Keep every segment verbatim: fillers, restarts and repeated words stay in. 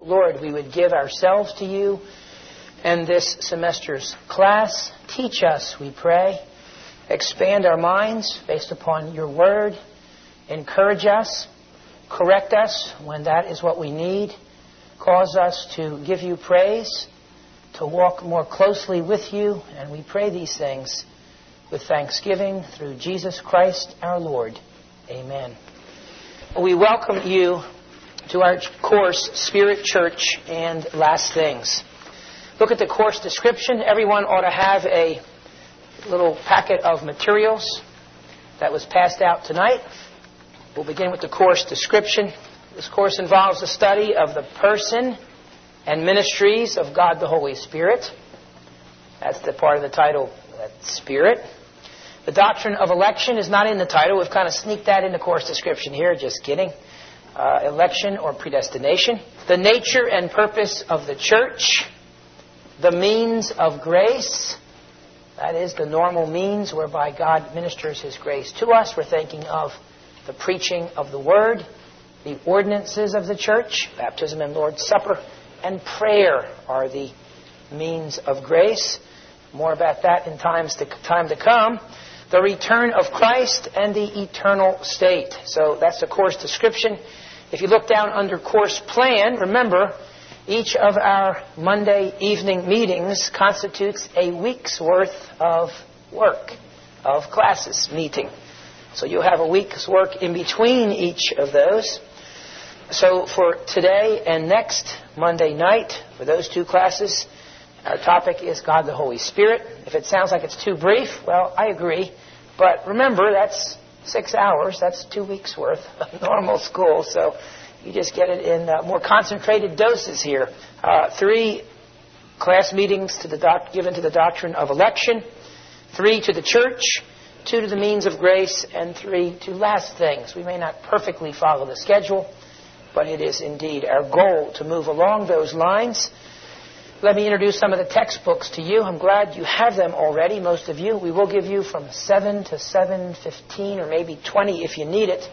Lord, we would give ourselves to you and this semester's class. Teach us, we pray. Expand our minds based upon your word. Encourage us. Correct us when that is what we need. Cause us to give you praise, to walk more closely with you. And we pray these things with thanksgiving through Jesus Christ our Lord. Amen. We welcome you to our course, Spirit, Church, and Last Things. Look at the course description. Everyone ought to have a little packet of materials that was passed out tonight. We'll begin with the course description. This course involves the study of the person and ministries of God the Holy Spirit. That's the part of the title, that's Spirit. The doctrine of election is not in the title. We've kind of sneaked that in the course description here. Just kidding. Uh, election or predestination. The nature and purpose of the church. The means of grace. That is the normal means whereby God ministers His grace to us. We're thinking of the preaching of the Word, the ordinances of the church, baptism and Lord's Supper, and prayer are the means of grace. More about that in times to, time to come. The return of Christ and the eternal state. So that's the course description. If you look down under course plan, remember, each of our Monday evening meetings constitutes a week's worth of work, of classes meeting. So you'll have a week's work in between each of those. So for today and next Monday night, for those two classes, our topic is God the Holy Spirit. If it sounds like it's too brief, well, I agree. But remember, that's six hours. That's two weeks' worth of normal school. So you just get it in uh, more concentrated doses here. Uh, three class meetings to the doc- given to the doctrine of election. Three to the church. Two to the means of grace. And three to last things. We may not perfectly follow the schedule, but it is indeed our goal to move along those lines. Let me introduce some of the textbooks to you. I'm glad you have them already, most of you. We will give you from seven to seven fifteen or maybe twenty if you need it.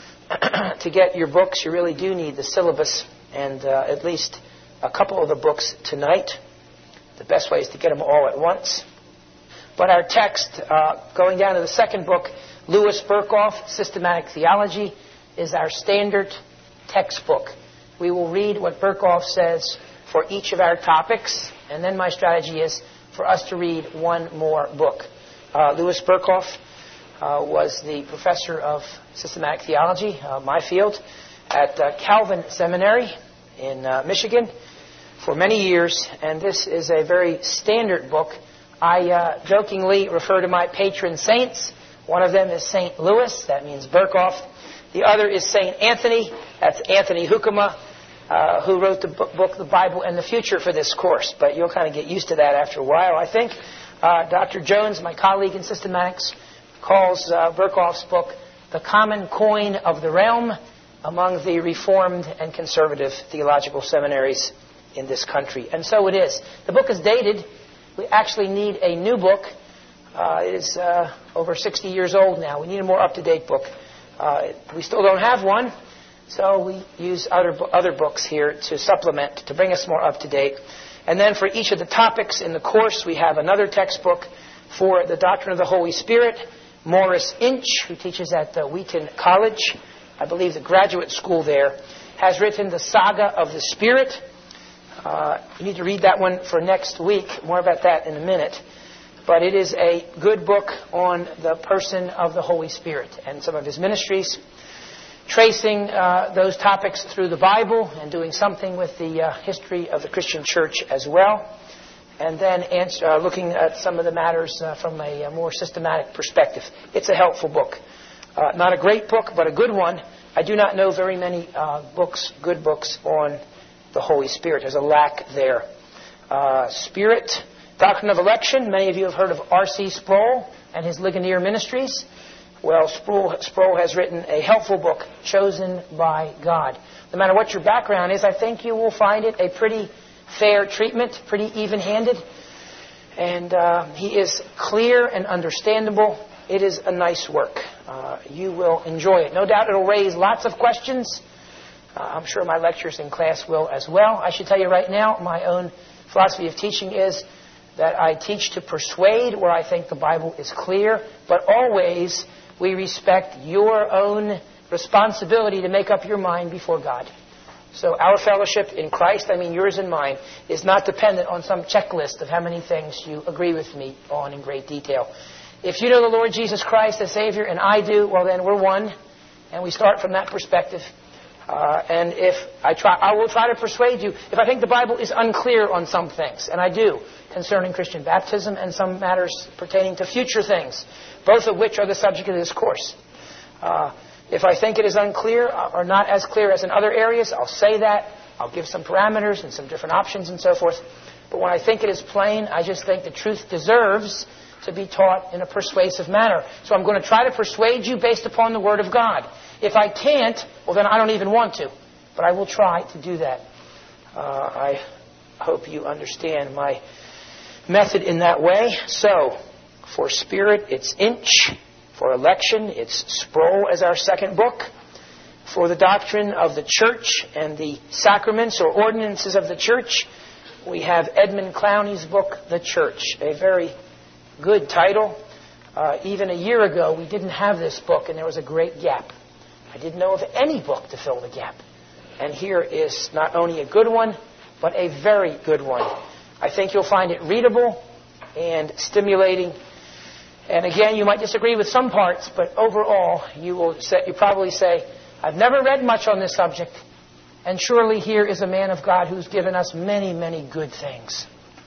To get your books, you really do need the syllabus and uh, at least a couple of the books tonight. The best way is to get them all at once. But our text, uh, going down to the second book, Louis Berkhof, Systematic Theology, is our standard textbook. We will read what Berkhof says for each of our topics, and then my strategy is for us to read one more book. Uh, Louis Berkhof uh, was the professor of systematic theology, uh, my field, at uh, Calvin Seminary in uh, Michigan for many years, and this is a very standard book. I uh, jokingly refer to my patron saints. One of them is Saint Louis, that means Berkhof. The other is Saint Anthony, that's Anthony Hoekema, Uh, who wrote the book, The Bible and the Future, for this course. But you'll kind of get used to that after a while, I think. Uh, Doctor Jones, my colleague in systematics, calls uh, Berkhof's book The Common Coin of the Realm among the Reformed and Conservative theological seminaries in this country. And so it is. The book is dated. We actually need a new book. Uh, it is uh, over sixty years old now. We need a more up-to-date book. Uh, we still don't have one. So we use other other books here to supplement, to bring us more up to date. And then for each of the topics in the course, we have another textbook for the doctrine of the Holy Spirit. Morris Inch, who teaches at uh, Wheaton College, I believe the graduate school there, has written The Saga of the Spirit. Uh, you need to read that one for next week. More about that in a minute. But it is a good book on the person of the Holy Spirit and some of His ministries, tracing uh, those topics through the Bible and doing something with the uh, history of the Christian church as well. And then answer, uh, looking at some of the matters uh, from a, a more systematic perspective. It's a helpful book. Uh, not a great book, but a good one. I do not know very many uh, books, good books on the Holy Spirit. There's a lack there. Uh, Spirit, Doctrine of Election. Many of you have heard of R C Sproul and his Ligonier Ministries. Well, Sproul, Sproul has written a helpful book, Chosen by God. No matter what your background is, I think you will find it a pretty fair treatment, pretty even-handed. And uh, he is clear and understandable. It is a nice work. Uh, you will enjoy it. No doubt it will raise lots of questions. Uh, I'm sure my lectures in class will as well. I should tell you right now, my own philosophy of teaching is that I teach to persuade where I think the Bible is clear, but always we respect your own responsibility to make up your mind before God. So our fellowship in Christ, I mean yours and mine, is not dependent on some checklist of how many things you agree with me on in great detail. If you know the Lord Jesus Christ as Savior, and I do, well then we're one, and we start from that perspective. Uh, and if I try, I will try to persuade you. If I think the Bible is unclear on some things, and I do, concerning Christian baptism and some matters pertaining to future things, both of which are the subject of this course. Uh, if I think it is unclear or not as clear as in other areas, I'll say that. I'll give some parameters and some different options and so forth. But when I think it is plain, I just think the truth deserves to be taught in a persuasive manner. So I'm going to try to persuade you based upon the Word of God. If I can't, well then I don't even want to. But I will try to do that. Uh, I hope you understand my method in that way. So, for Spirit, it's Inch. For election, it's Sproul as our second book. For the doctrine of the church and the sacraments or ordinances of the church, we have Edmund Clowney's book, The Church. A very good title. Uh, even a year ago, we didn't have this book, and there was a great gap. I didn't know of any book to fill the gap. And here is not only a good one, but a very good one. I think you'll find it readable and stimulating. And again, you might disagree with some parts, but overall, you will say, you probably say, I've never read much on this subject, and surely here is a man of God who's given us many, many good things.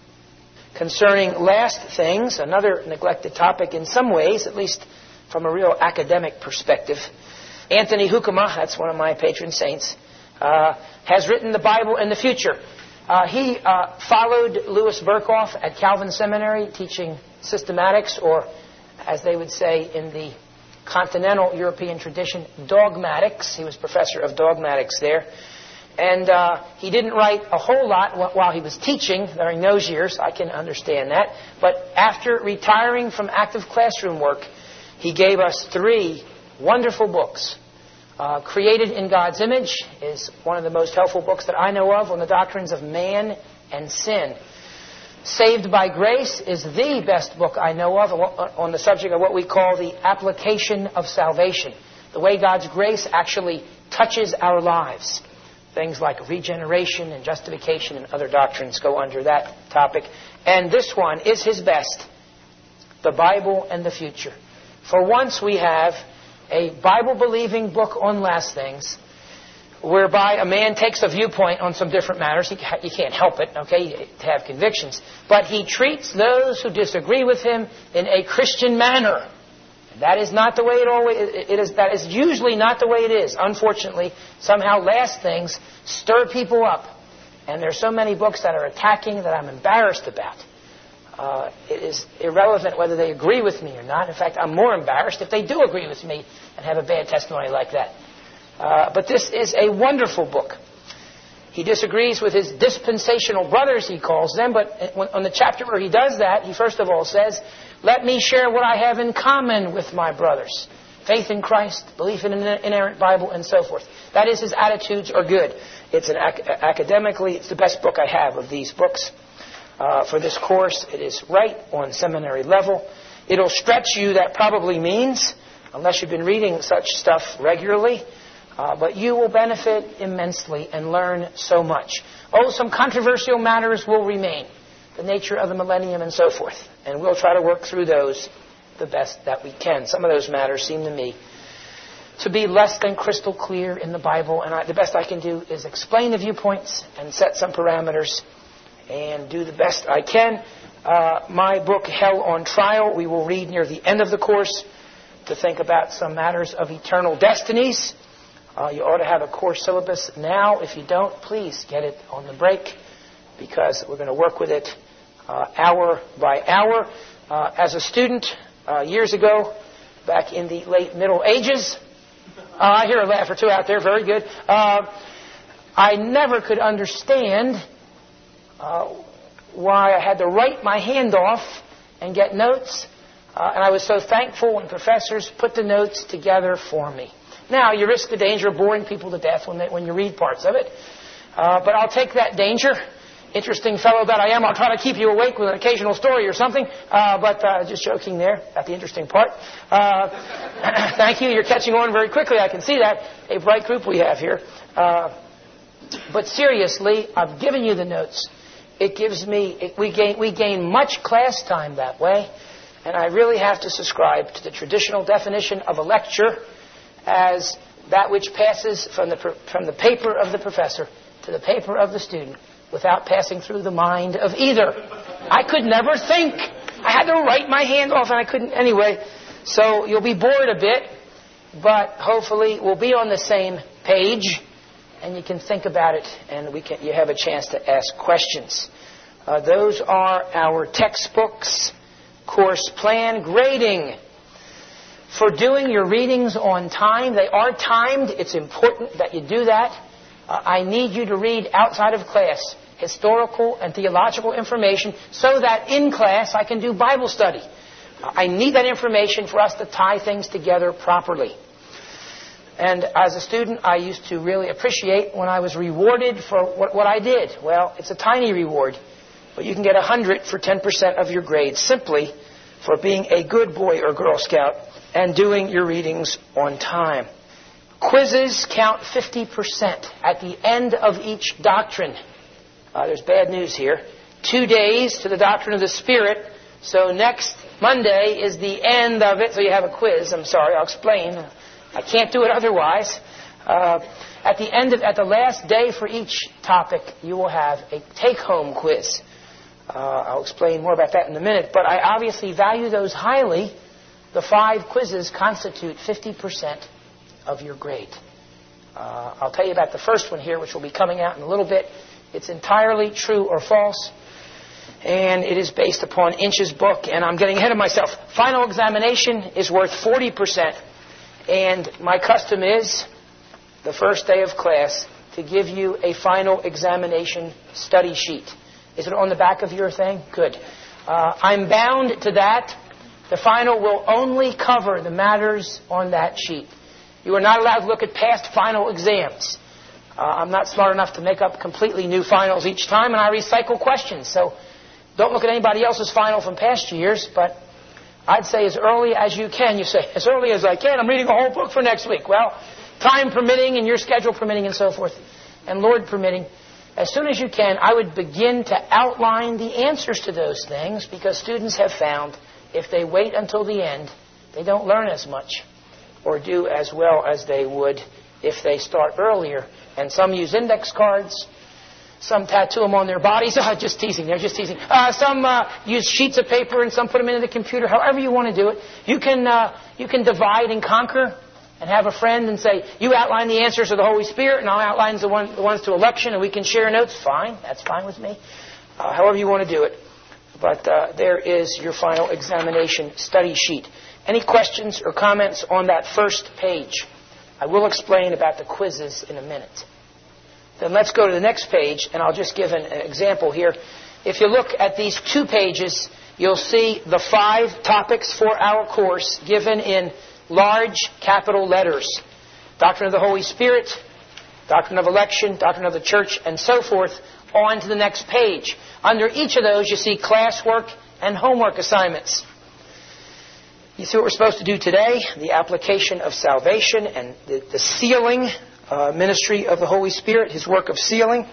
Concerning last things, another neglected topic in some ways, at least from a real academic perspective, Anthony Hoekema, that's one of my patron saints, uh, has written the Bible in the future. Uh, he uh, followed Louis Berkhoff at Calvin Seminary, teaching systematics, or as they would say in the continental European tradition, dogmatics. He was professor of dogmatics there. And uh, he didn't write a whole lot while he was teaching during those years. I can understand that. But after retiring from active classroom work, he gave us three wonderful books. Uh, Created in God's Image is one of the most helpful books that I know of on the doctrines of man and sin. Saved by Grace is the best book I know of on the subject of what we call the application of salvation. The way God's grace actually touches our lives. Things like regeneration and justification and other doctrines go under that topic. And this one is his best. The Bible and the Future. For once we have a Bible-believing book on last things, whereby a man takes a viewpoint on some different matters. He, you can't help it, okay, to have convictions. But he treats those who disagree with him in a Christian manner. That is not the way it always it is. That is usually not the way it is. Unfortunately, somehow last things stir people up. And there are so many books that are attacking that I'm embarrassed about. Uh, it is irrelevant whether they agree with me or not. In fact, I'm more embarrassed if they do agree with me and have a bad testimony like that. Uh, but this is a wonderful book. He disagrees with his dispensational brothers, he calls them, but on the chapter where he does that, he first of all says, let me share what I have in common with my brothers. Faith in Christ, belief in an inerrant Bible, and so forth. That is, his attitudes are good. It's an ac- academically, it's the best book I have of these books. Uh, for this course, it is right on seminary level. It'll stretch you, that probably means, unless you've been reading such stuff regularly, Uh, but you will benefit immensely and learn so much. Oh, some controversial matters will remain. The nature of the millennium and so forth. And we'll try to work through those the best that we can. Some of those matters seem to me to be less than crystal clear in the Bible. And I, the best I can do is explain the viewpoints and set some parameters and do the best I can. Uh, my book, Hell on Trial, we will read near the end of the course to think about some matters of eternal destinies. Uh, you ought to have a course syllabus now. If you don't, please get it on the break because we're going to work with it uh, hour by hour. Uh, as a student uh, years ago, back in the late Middle Ages, uh, I hear a laugh or two out there. Very good. Uh, I never could understand uh, why I had to write my hand off and get notes. Uh, and I was so thankful when professors put the notes together for me. Now, you risk the danger of boring people to death when, they, when you read parts of it. Uh, but I'll take that danger. Interesting fellow that I am, I'll try to keep you awake with an occasional story or something. Uh, but uh, just joking there at the interesting part. Uh, thank you. You're catching on very quickly. I can see that. A bright group we have here. Uh, but seriously, I've given you the notes. It gives me, it, we gain, we gain much class time that way. And I really have to subscribe to the traditional definition of a lecture as that which passes from the, from the paper of the professor to the paper of the student without passing through the mind of either. I could never think. I had to write my hand off and I couldn't anyway. So you'll be bored a bit, but hopefully we'll be on the same page and you can think about it and we can, you have a chance to ask questions. Uh, those are our textbooks, course plan, grading. For doing your readings on time, they are timed. It's important that you do that. Uh, I need you to read outside of class historical and theological information so that in class I can do Bible study. Uh, I need that information for us to tie things together properly. And as a student, I used to really appreciate when I was rewarded for what, what I did. Well, it's a tiny reward, but you can get one hundred for ten percent of your grade simply for being a good boy or Girl Scout and doing your readings on time. Quizzes count fifty percent at the end of each doctrine. Uh, there's bad news here. Two days to the doctrine of the Spirit. So next Monday is the end of it. So you have a quiz. I'm sorry, I'll explain. I can't do it otherwise. Uh, at the end of, at the last day for each topic, you will have a take-home quiz. Uh, I'll explain more about that in a minute. But I obviously value those highly. The five quizzes constitute fifty percent of your grade. Uh, I'll tell you about the first one here, which will be coming out in a little bit. It's entirely true or false, and it is based upon Inch's book, and I'm getting ahead of myself. Final examination is worth forty percent, and my custom is, the first day of class, to give you a final examination study sheet. Is it on the back of your thing? Good. Uh, I'm bound to that. The final will only cover the matters on that sheet. You are not allowed to look at past final exams. Uh, I'm not smart enough to make up completely new finals each time, and I recycle questions. So don't look at anybody else's final from past years, but I'd say as early as you can. You say, as early as I can, I'm reading a whole book for next week. Well, time permitting and your schedule permitting and so forth, and Lord permitting, as soon as you can, I would begin to outline the answers to those things, because students have found if they wait until the end, they don't learn as much or do as well as they would if they start earlier. And some use index cards. Some tattoo them on their bodies. Oh, just teasing. They're just teasing. Uh, some uh, use sheets of paper and some put them into the computer. However you want to do it. You can, uh, you can divide and conquer and have a friend and say, you outline the answers of the Holy Spirit and I'll outline the, one, the ones to election and we can share notes. Fine. That's fine with me. Uh, however you want to do it. But uh, there is your final examination study sheet. Any questions or comments on that first page? I will explain about the quizzes in a minute. Then let's go to the next page, and I'll just give an, an example here. If you look at these two pages, you'll see the five topics for our course given in large capital letters. Doctrine of the Holy Spirit, doctrine of election, doctrine of the church, and so forth, on to the next page. Under each of those, you see classwork and homework assignments. You see what we're supposed to do today? The application of salvation and the, the sealing uh, ministry of the Holy Spirit, His work of sealing.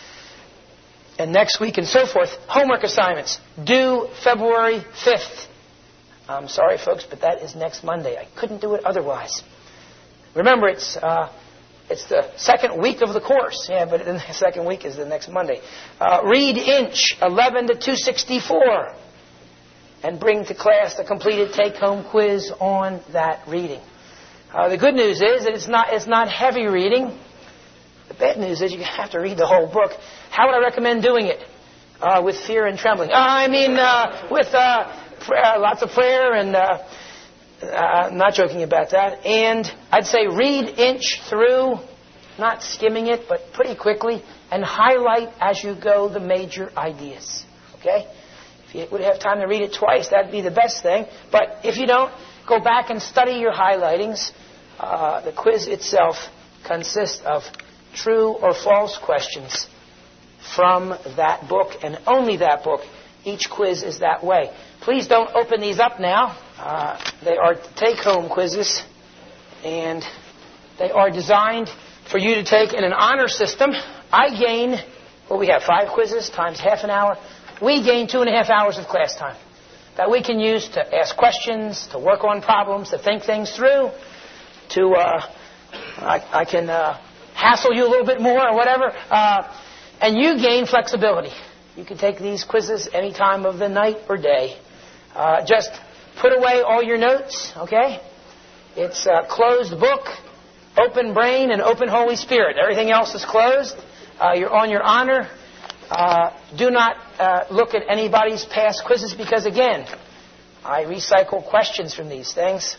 And next week and so forth, homework assignments due February fifth. I'm sorry, folks, but that is next Monday. I couldn't do it otherwise. Remember, it's uh, it's the second week of the course. Yeah, but the second week is the next Monday. Uh, read Inch eleven to two sixty-four. And bring to class the completed take-home quiz on that reading. Uh, the good news is that it's not it's not heavy reading. The bad news is you have to read the whole book. How would I recommend doing it? Uh, with fear and trembling. Uh, I mean, uh, with uh, prayer, lots of prayer and... Uh, uh, I'm not joking about that. And I'd say read Inch through, not skimming it, but pretty quickly, and highlight as you go the major ideas. Okay? If you would have time to read it twice, that'd be the best thing. But if you don't, go back and study your highlightings. Uh, the quiz itself consists of true or false questions from that book, and only that book. Each quiz is that way. Please don't open these up now. Uh, they are take-home quizzes, and they are designed for you to take in an honor system. I gain, well, we have five quizzes times half an hour. We gain two and a half hours of class time that we can use to ask questions, to work on problems, to think things through, to, uh, I, I can uh, hassle you a little bit more or whatever. Uh, and you gain flexibility. You can take these quizzes any time of the night or day. Uh, just put away all your notes, okay? It's a closed book, open brain, and open Holy Spirit. Everything else is closed. Uh, you're on your honor. Uh, do not uh, look at anybody's past quizzes because, again, I recycle questions from these things.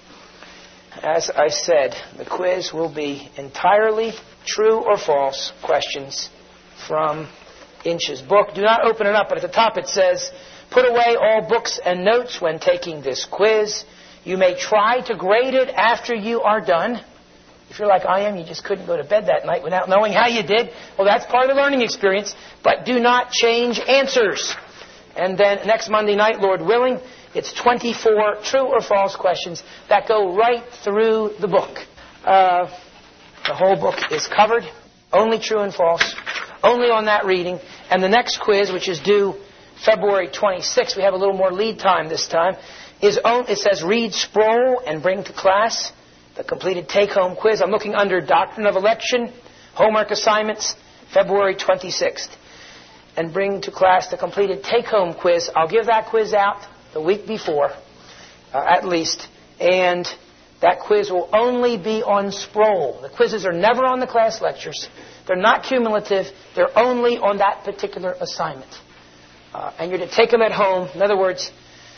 As I said, the quiz will be entirely true or false questions from Inch's book. Do not open it up, but at the top it says, put away all books and notes when taking this quiz. You may try to grade it after you are done. If you're like I am, you just couldn't go to bed that night without knowing how you did. Well, that's part of the learning experience. But do not change answers. And then next Monday night, Lord willing, it's twenty-four true or false questions that go right through the book. Uh, the whole book is covered. Only true and false. Only on that reading. And the next quiz, which is due February twenty-sixth, we have a little more lead time this time, is on, it says read Sproul and bring to class the completed take-home quiz. I'm looking under Doctrine of Election, homework assignments, February twenty-sixth. And bring to class the completed take-home quiz. I'll give that quiz out the week before, uh, at least. And that quiz will only be on Sproul. The quizzes are never on the class lectures. They're not cumulative. They're only on that particular assignment. Uh, and you're to take them at home. In other words,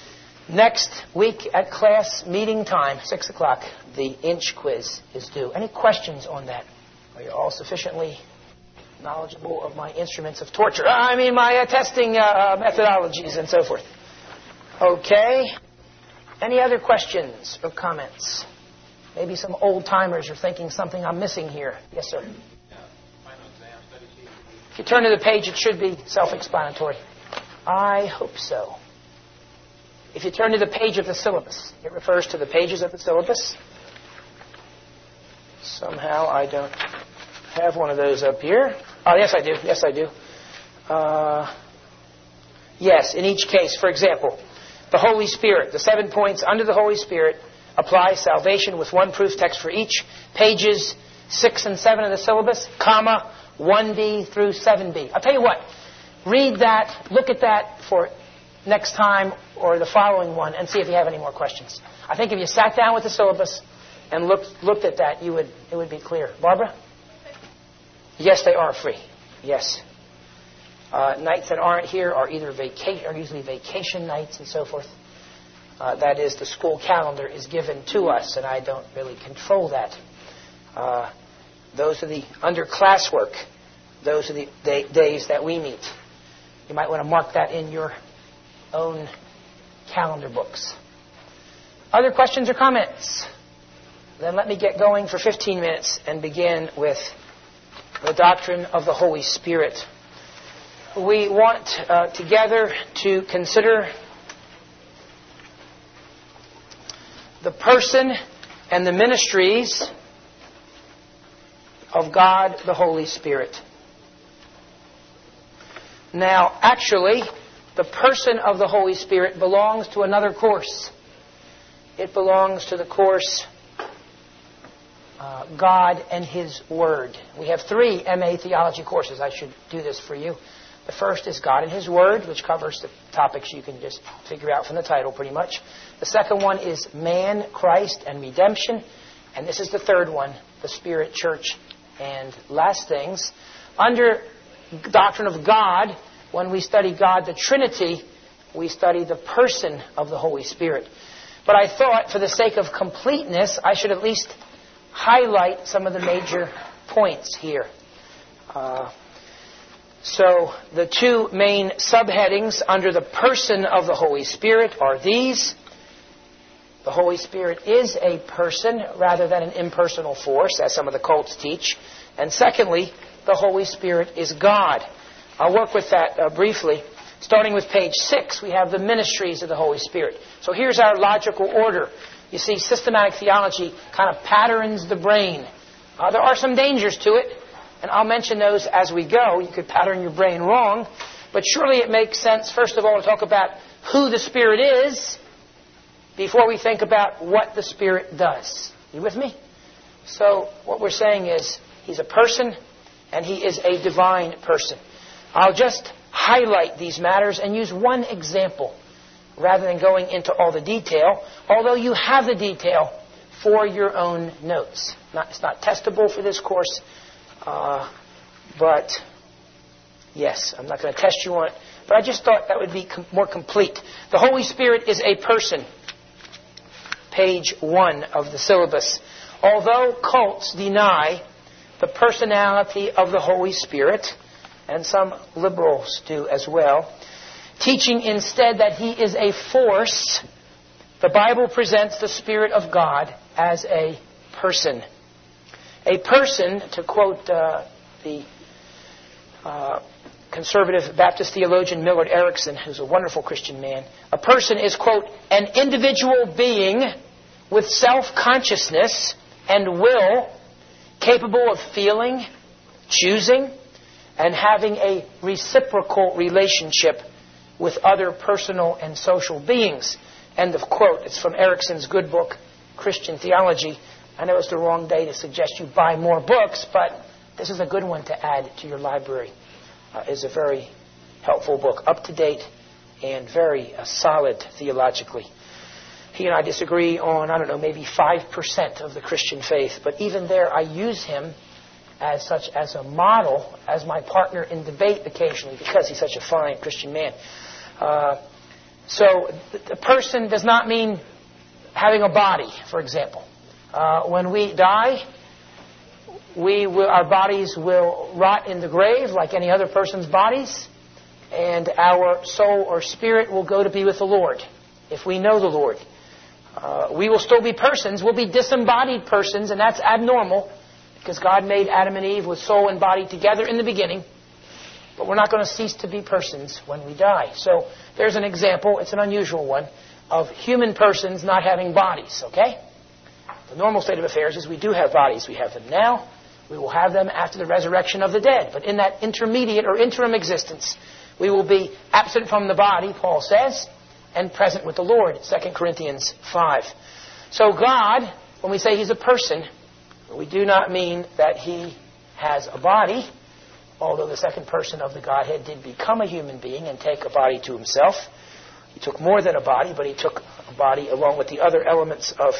next week at class meeting time, six o'clock, the Inch quiz is due. Any questions on that? Are you all sufficiently knowledgeable of my instruments of torture? I mean, my uh, testing uh, methodologies and so forth. Okay. Any other questions or comments? Maybe some old-timers are thinking something I'm missing here. Yes, sir. If you turn to the page, it should be self-explanatory. I hope so. If you turn to the page of the syllabus, it refers to the pages of the syllabus. Somehow I don't have one of those up here. Oh, yes, I do. Yes, I do. Uh, yes, in each case, for example, the Holy Spirit, the seven points under the Holy Spirit apply salvation with one proof text for each. Pages six and seven of the syllabus, comma, one B through seven B. I'll tell you what, read that, look at that for next time or the following one and see if you have any more questions. I think if you sat down with the syllabus and looked looked at that, you would it would be clear. Barbara? Yes, they are free. Yes. Uh, nights that aren't here are either vacation, are usually vacation nights and so forth. Uh, that is, the school calendar is given to us, and I don't really control that. Uh, those are the under classwork. Those are the day, days that we meet. You might want to mark that in your own calendar books. Other questions or comments? Then let me get going for fifteen minutes and begin with the doctrine of the Holy Spirit. We want uh, together to consider the person and the ministries of God the Holy Spirit. Now, actually, the person of the Holy Spirit belongs to another course. It belongs to the course uh, God and His Word. We have three M A Theology courses. I should do this for you. The first is God and His Word, which covers the topics you can just figure out from the title pretty much. The second one is Man, Christ, and Redemption. And this is the third one, the Spirit, Church, and Last Things. Under Doctrine of God, when we study God, the Trinity, we study the person of the Holy Spirit. But I thought, for the sake of completeness, I should at least highlight some of the major points here. Uh, so the two main subheadings under the person of the Holy Spirit are these. The Holy Spirit is a person rather than an impersonal force, as some of the cults teach. And secondly, the Holy Spirit is God. I'll work with that uh, briefly. Starting with page six, we have the ministries of the Holy Spirit. So here's our logical order. You see, systematic theology kind of patterns the brain. Uh, there are some dangers to it, and I'll mention those as we go. You could pattern your brain wrong, but surely it makes sense, first of all, to talk about who the Spirit is before we think about what the Spirit does. You with me? So what we're saying is He's a person, and He is a divine person. I'll just highlight these matters and use one example rather than going into all the detail, although you have the detail for your own notes. Not, it's not testable for this course, uh, but yes, I'm not going to test you on it, but I just thought that would be com- more complete. The Holy Spirit is a person. Page one of the syllabus. Although cults deny the personality of the Holy Spirit, and some liberals do as well, teaching instead that He is a force, the Bible presents the Spirit of God as a person. A person, to quote uh, the uh, conservative Baptist theologian Millard Erickson, who's a wonderful Christian man, a person is, quote, an individual being with self-consciousness and will, capable of feeling, choosing, and having a reciprocal relationship with other personal and social beings. End of quote. It's from Erickson's good book, Christian Theology. I know it's the wrong day to suggest you buy more books, but this is a good one to add to your library. Uh, it's a very helpful book, up to date and very uh, solid theologically. He and I disagree on, I don't know, maybe five percent of the Christian faith, but even there I use him as such as a model, as my partner in debate occasionally, because he's such a fine Christian man. Uh, so the person does not mean having a body, for example. Uh, when we die, we will, our bodies will rot in the grave like any other person's bodies, and our soul or spirit will go to be with the Lord, if we know the Lord. Uh, we will still be persons. We'll be disembodied persons, and that's abnormal, because God made Adam and Eve with soul and body together in the beginning. But we're not going to cease to be persons when we die. So there's an example, it's an unusual one, of human persons not having bodies, okay? The normal state of affairs is we do have bodies. We have them now. We will have them after the resurrection of the dead. But in that intermediate or interim existence, we will be absent from the body, Paul says, and present with the Lord, Second Corinthians five. So God, when we say He's a person, we do not mean that He has a body, although the second person of the Godhead did become a human being and take a body to Himself. He took more than a body, but He took a body along with the other elements of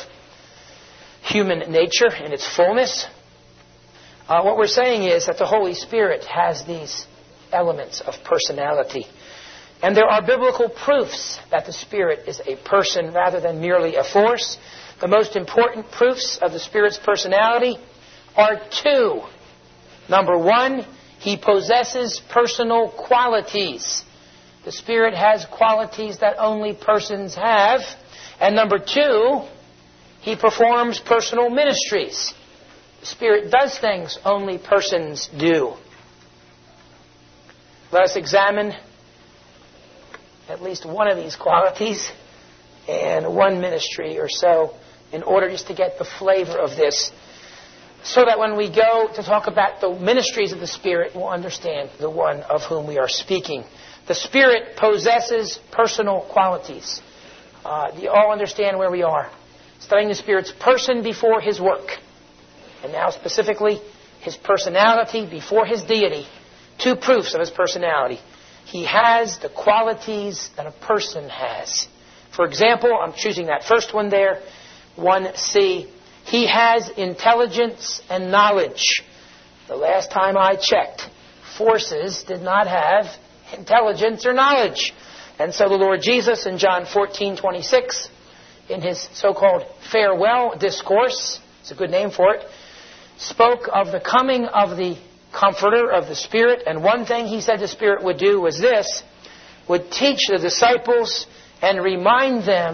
human nature in its fullness. Uh, what we're saying is that the Holy Spirit has these elements of personality. And there are biblical proofs that the Spirit is a person rather than merely a force. The most important proofs of the Spirit's personality are two. Number one, He possesses personal qualities. The Spirit has qualities that only persons have. And number two, He performs personal ministries. The Spirit does things only persons do. Let us examine at least one of these qualities and one ministry or so in order just to get the flavor of this, so that when we go to talk about the ministries of the Spirit, we'll understand the one of whom we are speaking. The Spirit possesses personal qualities. Uh, do you all understand where we are? Studying the Spirit's person before His work. And now specifically, His personality before His deity. Two proofs of His personality. He has the qualities that a person has. For example, I'm choosing that first one there, one C. He has intelligence and knowledge. The last time I checked, forces did not have intelligence or knowledge. And so the Lord Jesus in John fourteen twenty-six, in His so-called farewell discourse, it's a good name for it, spoke of the coming of the Comforter, of the Spirit. And one thing He said the Spirit would do was this, would teach the disciples and remind them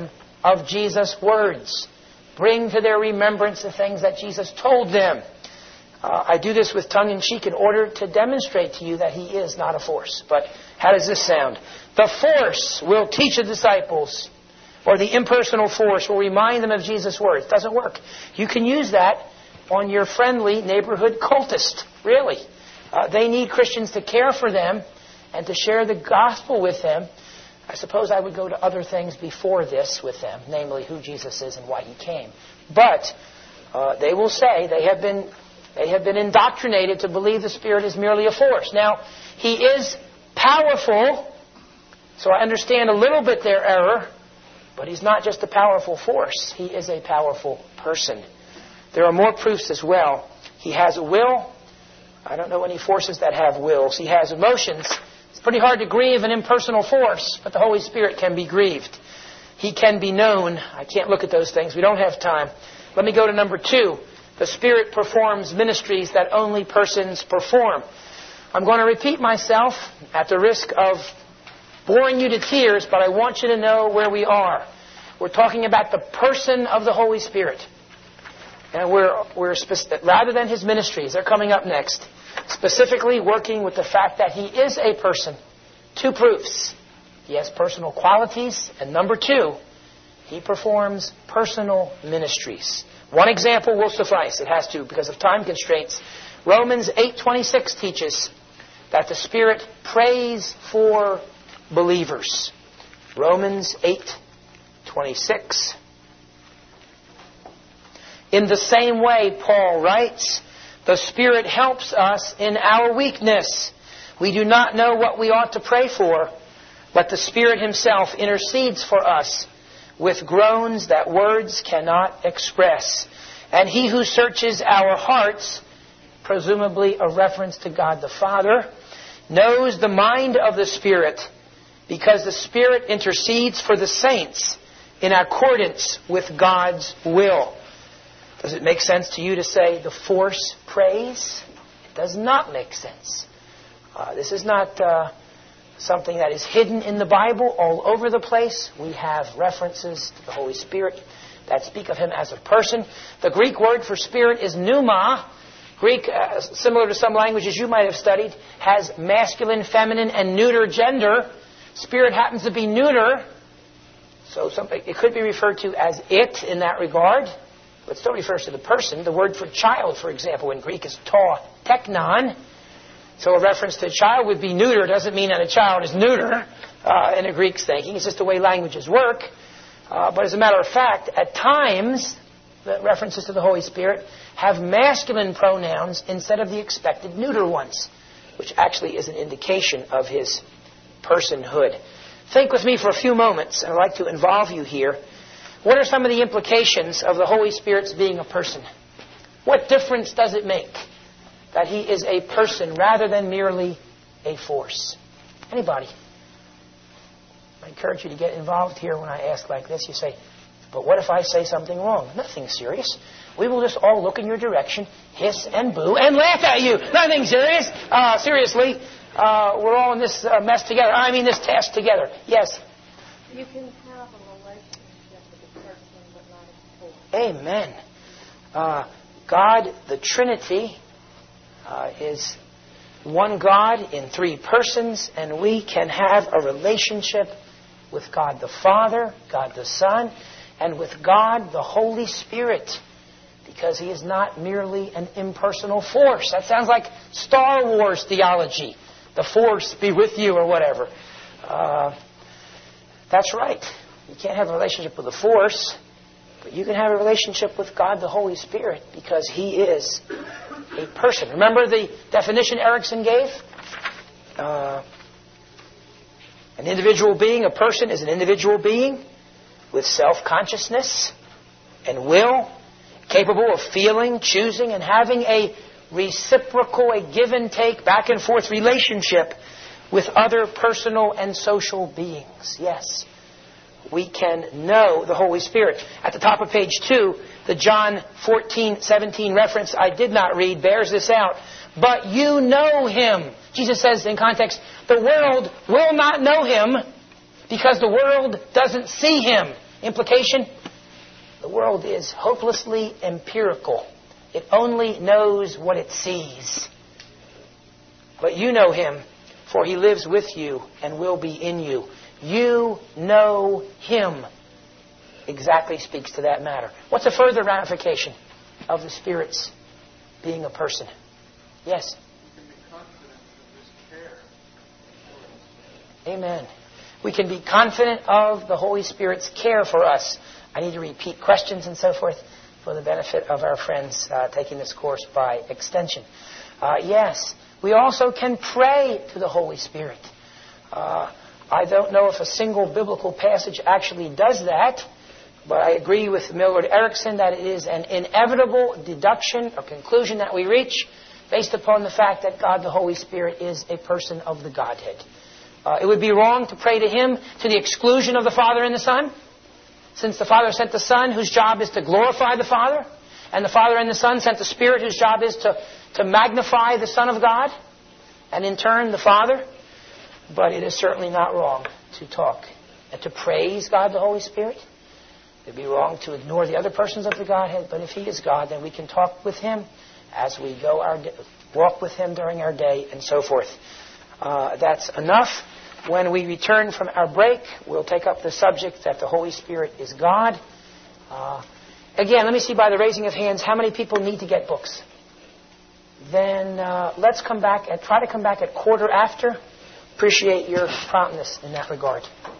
of Jesus' words. Bring to their remembrance the things that Jesus told them. Uh, I do this with tongue-in-cheek in order to demonstrate to you that He is not a force. But how does this sound? The force will teach the disciples, or the impersonal force will remind them of Jesus' words. It doesn't work. You can use that on your friendly neighborhood cultist, really. Uh, they need Christians to care for them and to share the gospel with them. I suppose I would go to other things before this with them, namely who Jesus is and why He came. But uh, they will say they have been they have been indoctrinated to believe the Spirit is merely a force. Now, He is powerful, so I understand a little bit their error, but He's not just a powerful force. He is a powerful person. There are more proofs as well. He has a will. I don't know any forces that have wills. He has emotions. It's pretty hard to grieve an impersonal force, but the Holy Spirit can be grieved. He can be known. I can't look at those things. We don't have time. Let me go to number two. The Spirit performs ministries that only persons perform. I'm going to repeat myself at the risk of boring you to tears, but I want you to know where we are. We're talking about the person of the Holy Spirit. And we're, we're spec- rather than His ministries, they're coming up next, specifically working with the fact that He is a person. Two proofs. He has personal qualities, and number two, He performs personal ministries. One example will suffice. It has to, because of time constraints. Romans eight twenty-six teaches that the Spirit prays for believers. Romans eight twenty-six. In the same way, Paul writes, the Spirit helps us in our weakness. We do not know what we ought to pray for, but the Spirit Himself intercedes for us with groans that words cannot express. And He who searches our hearts, presumably a reference to God the Father, knows the mind of the Spirit, because the Spirit intercedes for the saints in accordance with God's will. Does it make sense to you to say the force prays? It does not make sense. Uh, this is not uh, something that is hidden in the Bible all over the place. We have references to the Holy Spirit that speak of Him as a person. The Greek word for Spirit is pneuma. Greek, uh, similar to some languages you might have studied, has masculine, feminine, and neuter gender. Spirit happens to be neuter, so something, it could be referred to as it in that regard. But still refers to the person. The word for child, for example, in Greek is ta teknon. So a reference to a child would be neuter. It doesn't mean that a child is neuter uh, in a Greek's thinking. It's just the way languages work. Uh, but as a matter of fact, at times, the references to the Holy Spirit have masculine pronouns instead of the expected neuter ones, which actually is an indication of His personhood. Think with me for a few moments, and I'd like to involve you here. What are some of the implications of the Holy Spirit's being a person? What difference does it make that He is a person rather than merely a force? Anybody? I encourage you to get involved here when I ask like this. You say, but what if I say something wrong? Nothing serious. We will just all look in your direction, hiss and boo, and laugh at you. Nothing serious. Uh, seriously, uh, we're all in this uh, mess together. I mean this task together. Yes? You can have a relationship with a person, but not a force. Amen. Uh, God, the Trinity, uh, is one God in three persons, and we can have a relationship with God the Father, God the Son, and with God the Holy Spirit, because He is not merely an impersonal force. That sounds like Star Wars theology. The Force be with you, or whatever. Uh, that's right. You can't have a relationship with the Force, but you can have a relationship with God the Holy Spirit, because He is a person. Remember the definition Erickson gave? Uh, an individual being, a person is an individual being with self-consciousness and will, capable of feeling, choosing, and having a reciprocal, a give-and-take, back-and-forth relationship with other personal and social beings. Yes, we can know the Holy Spirit. At the top of page two, the John fourteen seventeen reference I did not read bears this out. But you know Him. Jesus says in context, the world will not know Him because the world doesn't see Him. Implication, the world is hopelessly empirical. It only knows what it sees. But you know him, for he lives with you and will be in you. You know him. Exactly speaks to that matter. What's a further ramification of the Spirit's being a person? Yes? We can be confident of his care for us. Amen. We can be confident of the Holy Spirit's care for us. I need to repeat questions and so forth for the benefit of our friends uh, taking this course by extension. Uh, yes, we also can pray to the Holy Spirit. Uh, I don't know if a single biblical passage actually does that, but I agree with Millward Erickson that it is an inevitable deduction or conclusion that we reach based upon the fact that God the Holy Spirit is a person of the Godhead. Uh, it would be wrong to pray to Him to the exclusion of the Father and the Son, since the Father sent the Son, whose job is to glorify the Father, and the Father and the Son sent the Spirit, whose job is to, to magnify the Son of God, and in turn the Father. But it is certainly not wrong to talk and to praise God the Holy Spirit. It would be wrong to ignore the other persons of the Godhead, but if He is God, then we can talk with Him as we go our day, walk with Him during our day, and so forth. Uh, that's enough. When we return from our break, we'll take up the subject that the Holy Spirit is God. Uh, again, let me see by the raising of hands how many people need to get books. Then uh, let's come back and try to come back at quarter after. Appreciate your promptness in that regard.